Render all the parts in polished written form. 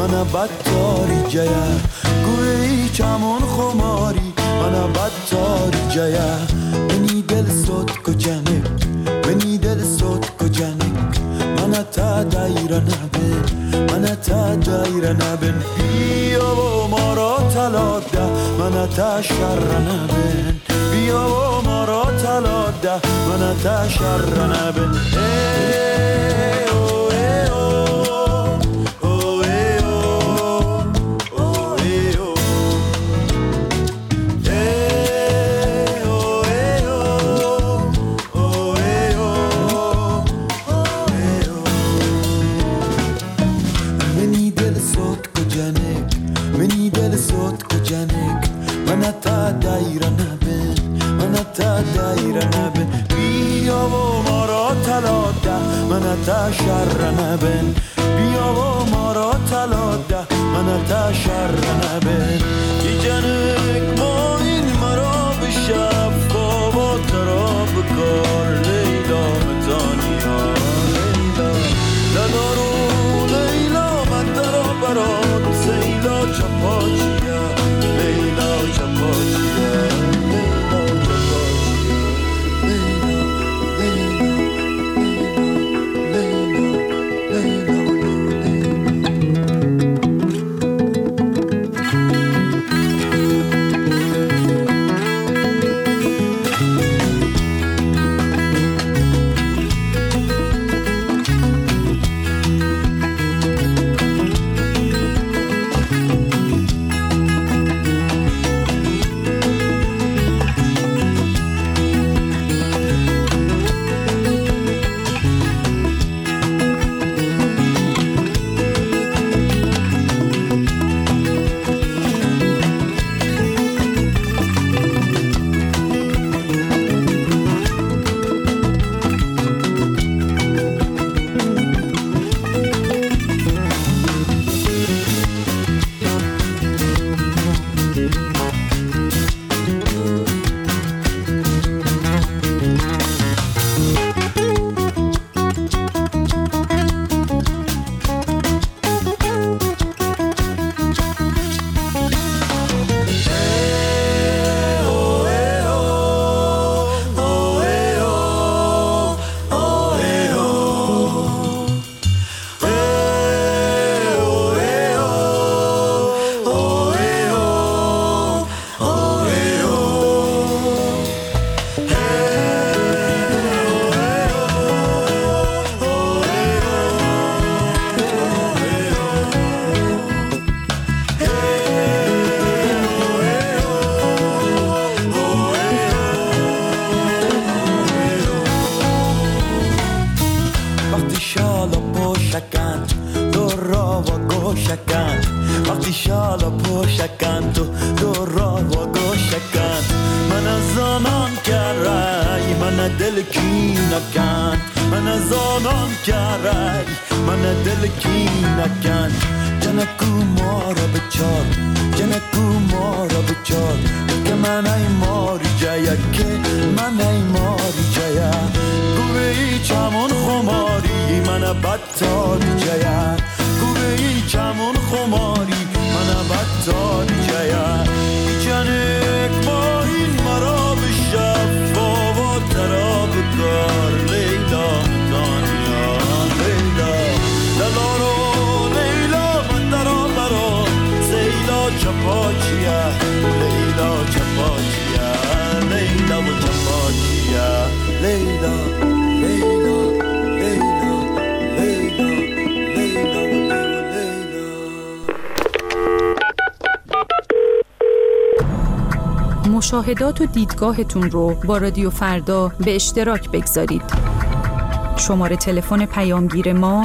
من بدتاری جیا گوی چمون خماری من بدتاری جیا منی دل صوت کجانه منی دل صوت کجانه من تا دایره نبین من تا دایره نبین بیا و ما را طلا ده من تا شر نبین بیا و ما را طلا ده من تا شر نبین تا شر نبین بیا و ما را طلا ده من تا شر نبین ای جنگ ما این مرا به شفا و ترا بکار لیلا متانیا لیلا لدارو لیلا من درا برات سیلا چپاچیا لیلا چپاچیا مشاهدات و دیدگاهتون رو با رادیو فردا به اشتراک بگذارید. شماره تلفن پیامگیر ما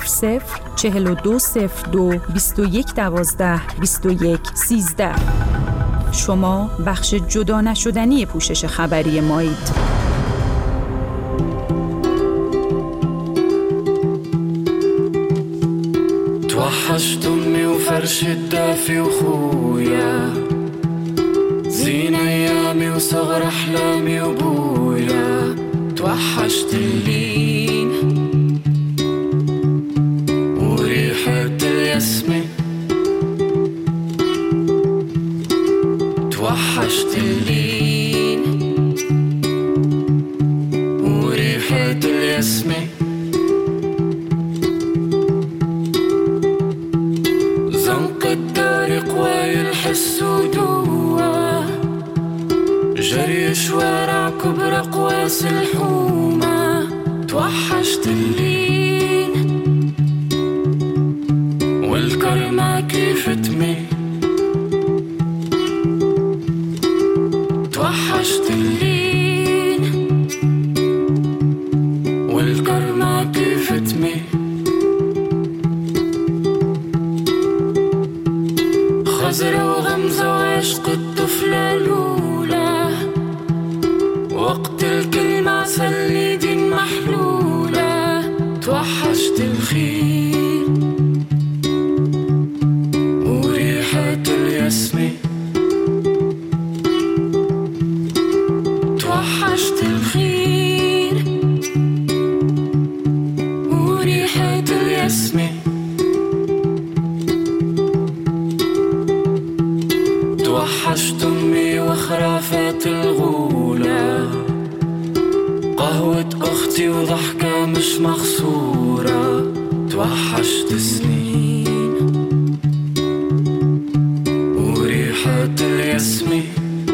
004202 2112 2113. شما بخش جدا نشدنی پوشش خبری مایید. توحشت امي وفرش الدافي وخويا زين ايامي وصغر احلامي وبويا توحشت اللين وريحة الياسمين توحشت اللين وريحة الياسمين زنق الطريق ويلحس ودوا جري شوارع كبرى قواس الحومة توحشت اللين والكرمة كيف تميل توحشت اللين والكرمة كيف تميل خزرة وغمزة وعشق الطفلة الأولى وقت الكلمة سليدين محلولة توحشت الخيل وريحة الياسمين توحشت الخيل وريحة الياسمين توحشت أمي وخرافات الغولة قهوة أختي وضحكة مش مخصورة توحشت سنين وريحة الياسمين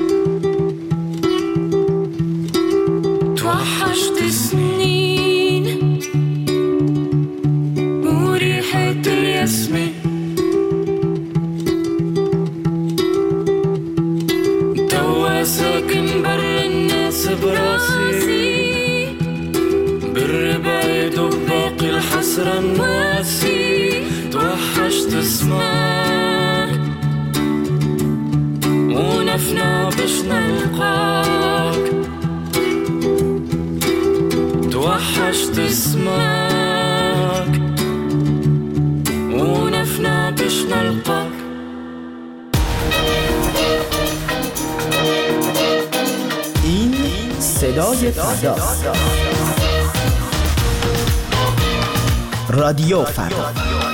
توحشت سنين وريحة الياسمين توا ساكن بر الناس براسي بالربايد وباقي الحسرة الناسي توحشت اسمك ونفنا باش نلقاك توحشت اسمك ونفنا باش نلقاك این صدای فردا رادیو فردا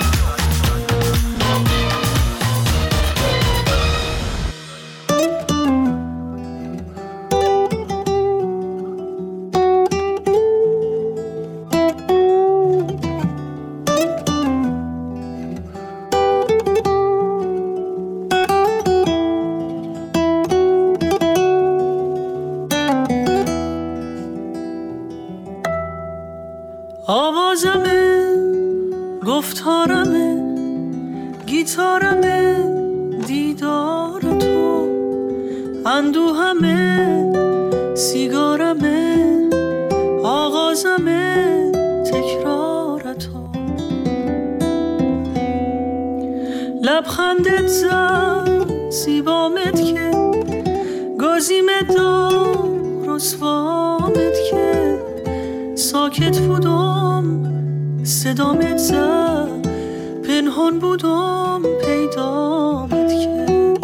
آوازمه گفتارمه گیتارمه دیدار تو اندوهمه سیگارمه آغازمه تکرار تو لبخندت زد زیبامت که گازیمت دار رسوامت که ساکت بودم صدامت زد پنهان بودم پیدامت که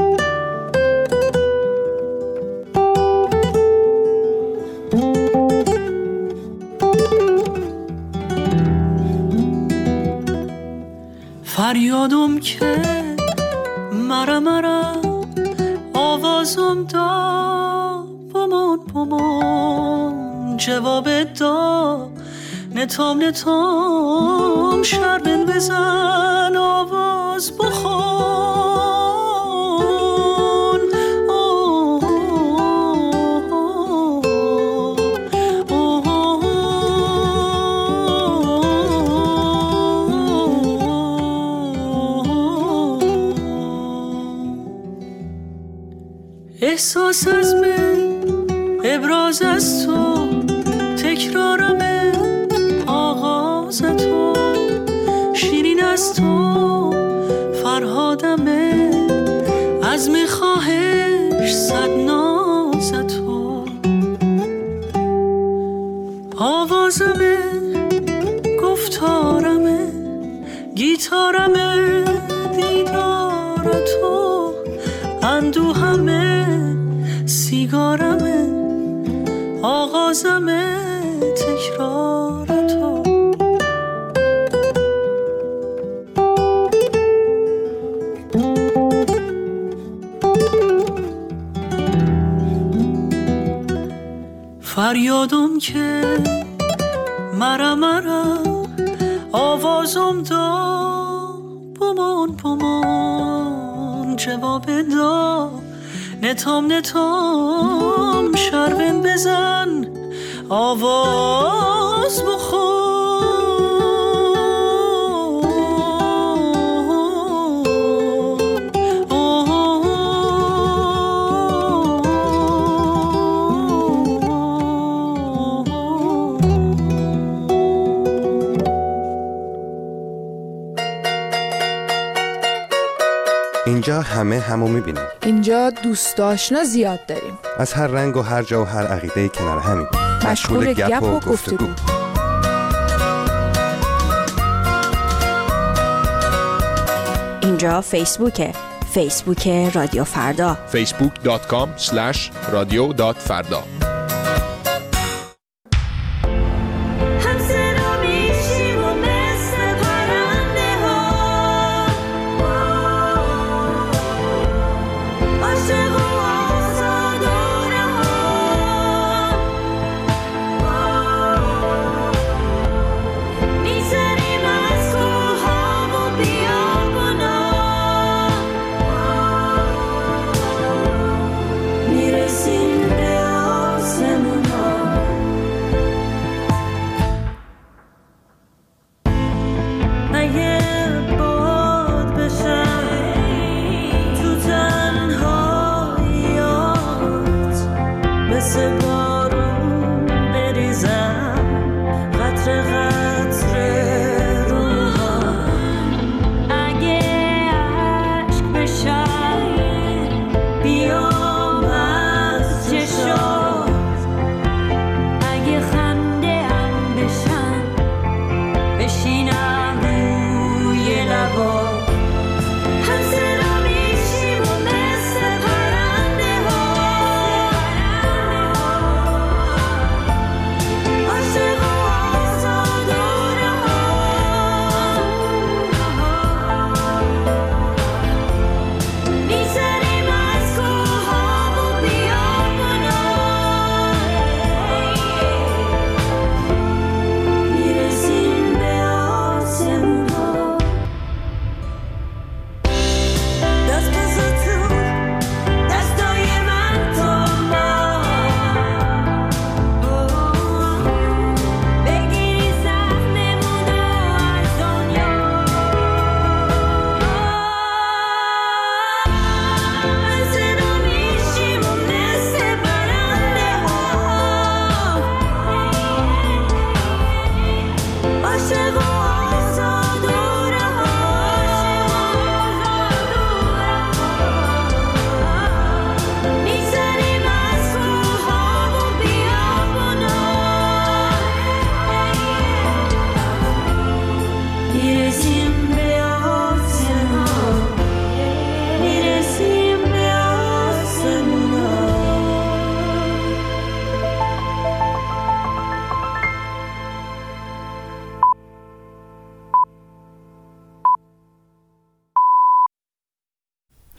فریادم که مرا آوازم دا بمان جوابت دا نتام شربن بزن آواز بخون احساس از من ابراز از تو تکرارمه آغاز تو شیرین از تو فرهادمه از میخواهش صد ناز تو آوازمه گفتارمه گیتارمه دیدار تو اندوهمه سیگارمه آغازمه تکرار تو فریادم که مرا آوازم دا بمان جواب دا نتام شربن بزن آواز بخور اینجا همه همو میبینیم. اینجا دوست آشنا زیاد داریم. از هر رنگ و هر جا و هر عقیده کنار همیم. مشغول گپ و گفتگو. اینجا فیسبوکه. فیسبوک رادیو فردا. facebook.com/radio.farda